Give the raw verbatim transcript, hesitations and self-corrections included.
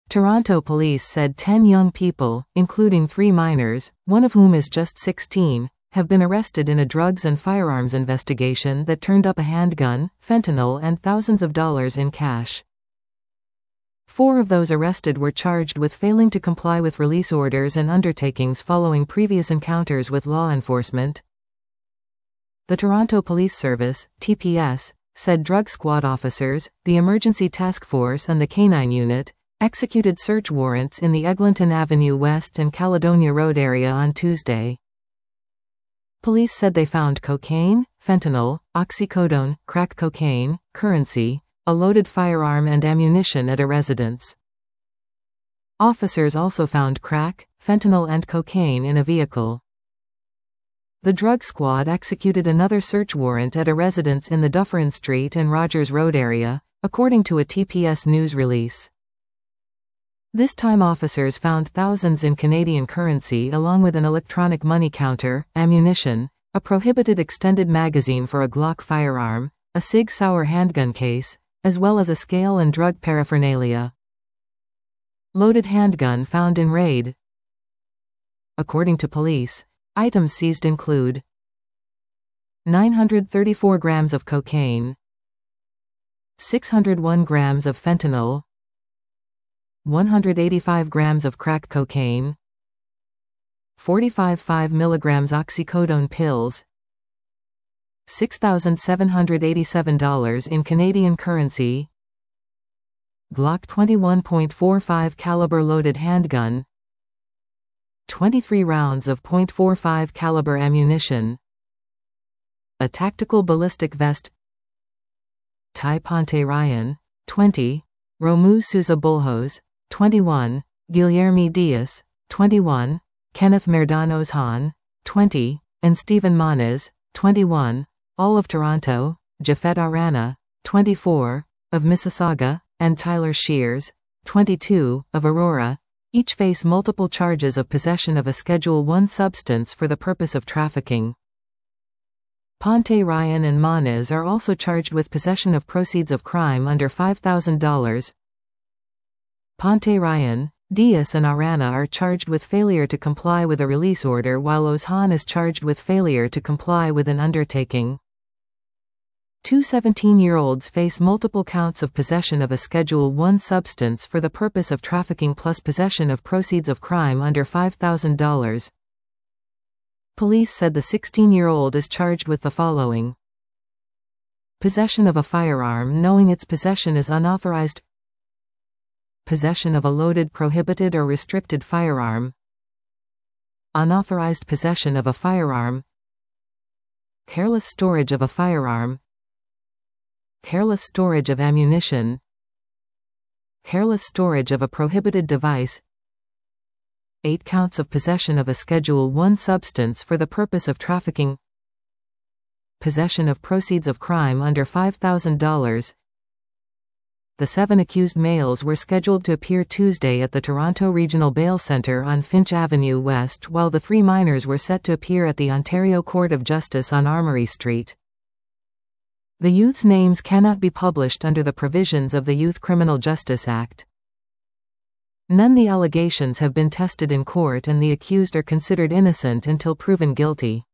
Toronto police said ten young people, including three minors, one of whom is just sixteen, have been arrested in a drugs and firearms investigation that turned up a handgun, fentanyl and thousands of dollars in cash. Four of those arrested were charged with failing to comply with release orders and undertakings following previous encounters with law enforcement. The Toronto Police Service, T P S, said drug squad officers, the Emergency Task Force and the Canine Unit executed search warrants in the Eglinton Avenue West and Caledonia Road area on Tuesday. Police said they found cocaine, fentanyl, oxycodone, crack cocaine, currency, a loaded firearm and ammunition at a residence. Officers also found crack, fentanyl and cocaine in a vehicle. The drug squad executed another search warrant at a residence in the Dufferin Street and Rogers Road area, according to a T P S news release. This time officers found thousands in Canadian currency along with an electronic money counter, ammunition, a prohibited extended magazine for a Glock firearm, a Sig Sauer handgun case, as well as a scale and drug paraphernalia. Loaded handgun found in raid. According to police, items seized include nine hundred thirty-four grams of cocaine, six hundred one grams of fentanyl, one hundred eighty-five grams of crack cocaine, forty-five point five milligrams oxycodone pills, six thousand seven hundred eighty-seven dollars in Canadian currency, Glock twenty-one point four five caliber loaded handgun, twenty-three rounds of point four five caliber ammunition, a tactical ballistic vest. Ty Ponte Ryan, twenty, Romu Souza Bulhos, twenty-one, Guilherme Dias, twenty-one, Kenneth Merdanos Hahn, twenty, and Stephen Manes, twenty-one, all of Toronto, Japhet Arana, twenty-four, of Mississauga, and Tyler Shears, twenty-two, of Aurora, each face multiple charges of possession of a Schedule one substance for the purpose of trafficking. Ponte Ryan and Manes are also charged with possession of proceeds of crime under five thousand dollars. Ponte Ryan, Dias and Arana are charged with failure to comply with a release order, while Ozhan is charged with failure to comply with an undertaking. Two seventeen-year-olds face multiple counts of possession of a Schedule one substance for the purpose of trafficking plus possession of proceeds of crime under five thousand dollars. Police said the sixteen-year-old is charged with the following: possession of a firearm knowing its possession is unauthorized, possession of a loaded, prohibited or restricted firearm, unauthorized possession of a firearm, careless storage of a firearm, careless storage of ammunition, careless storage of a prohibited device. Eight counts of possession of a Schedule one substance for the purpose of trafficking, possession of proceeds of crime under five thousand dollars. The seven accused males were scheduled to appear Tuesday at the Toronto Regional Bail Centre on Finch Avenue West, while the three minors were set to appear at the Ontario Court of Justice on Armory Street. The youth's names cannot be published under the provisions of the Youth Criminal Justice Act. None of the allegations have been tested in court, and the accused are considered innocent until proven guilty.